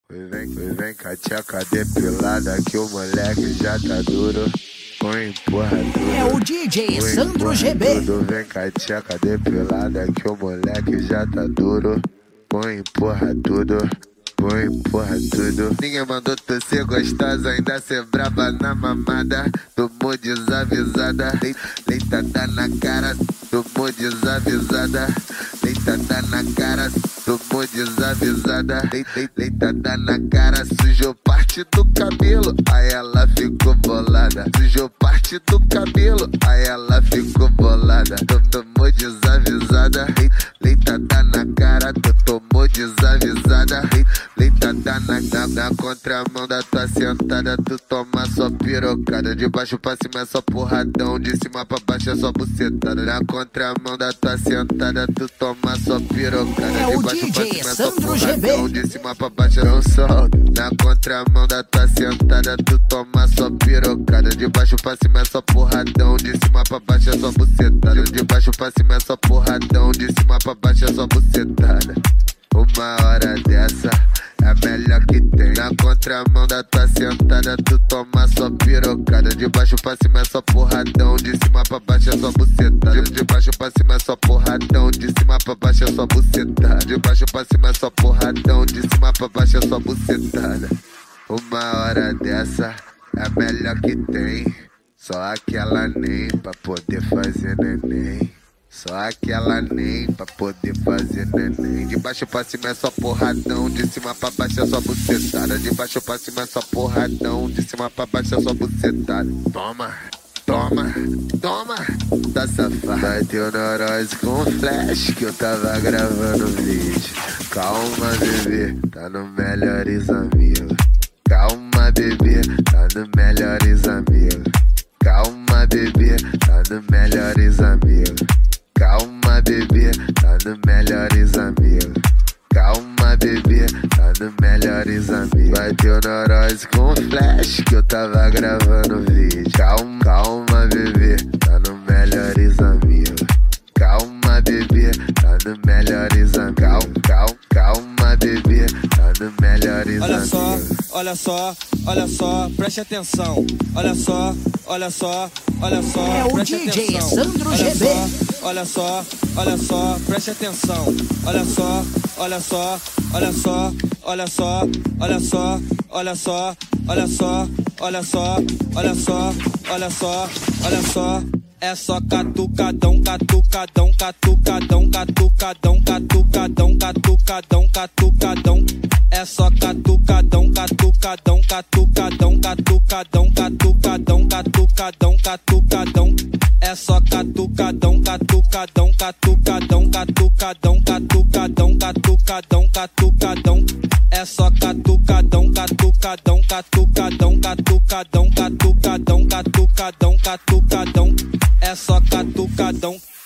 Vem com a tcheca depilada que o moleque já tá duro. Põe empurra tudo. É o DJ Sandro GB. Vem com a tcheca depilada que o moleque já tá duro. Põe empurra tudo. Põe empurra tudo. Ninguém mandou tu ser gostosa, ainda ser braba na mamada. Tomou desavisada, deitada na cara. Tomou desavisada, deitada na cara. Tomou desavisada, deitada na cara. Sujou parte do cabelo, aí ela ficou bolada. Sujou parte do cabelo, aí ela ficou bolada. Tomou desavisada, deitada na cara. Tomou desavisada, deitada na contramão da tua sentada. Tu toma só pirocada, de baixo pra cima é só porradão, de cima pra baixo é só bucetada. Na contramão da tua sentada, tu toma só pirocada, é de baixo pra DJ cima é só Sandro porradão, GB. de cima pra baixo não solta. Na contramão da tua sentada, tu toma só pirocada, de baixo pra cima é só porradão, de cima pra baixo é só bucetada. De baixo pra cima é só porradão, de cima pra baixo é só bucetada. Uma hora dessa é a melhor que tem. Na contramão da tua sentada, tu toma só pirocada. De baixo pra cima é só porradão, de cima pra baixo é só bucetada. De baixo pra cima é só porradão, de cima pra baixo é só bucetada. De baixo pra cima é só porradão, de cima pra baixo é só bucetada. Uma hora dessa é a melhor que tem. Só aquela nem pra poder fazer neném. Só aquela nem pra poder fazer neném. De baixo pra cima é só porradão, de cima pra baixo é só bucetada. De baixo pra cima é só porradão, de cima pra baixo é só bucetada. Toma, toma, toma, tá safada. Vai ter neurose com flash que eu tava gravando vídeo. Calma, bebê, tá no Melhores Amigos. Calma, bebê, tá no Melhores Amigos. Calma, bebê, tá no Melhores Amigos. Calma, bebê, tá no Melhores Amigos. Calma, bebê, tá no Melhores Amigos. Vai ter neurose com flash que eu tava gravando vídeo. Calma, calma, bebê, tá no Melhores Amigos. Calma, bebê, tá no Melhores Amigos. Calma, bebê, tá no Melhores Amigos. Olha só, olha só, preste atenção. Olha só, olha só, olha só, é o preste DJ atenção. Sandro GB. Olha só, olha só, preste atenção. Olha só, olha só, olha só, olha só, olha só, olha só, olha só, olha só, olha só, olha só, olha só. É só catucadão, catucadão, catucadão, catucadão, catucadão, catucadão, catucadão. É só catucadão, catucadão, catucadão, catucadão, catucadão, catucadão, catucadão. É só catucadão, catucadão, catucadão, catucadão, catucadão, catucadão, catucadão. É só catucadão, catucadão, catucadão, catucadão, catucadão, catucadão, catucadão. É só catucadão.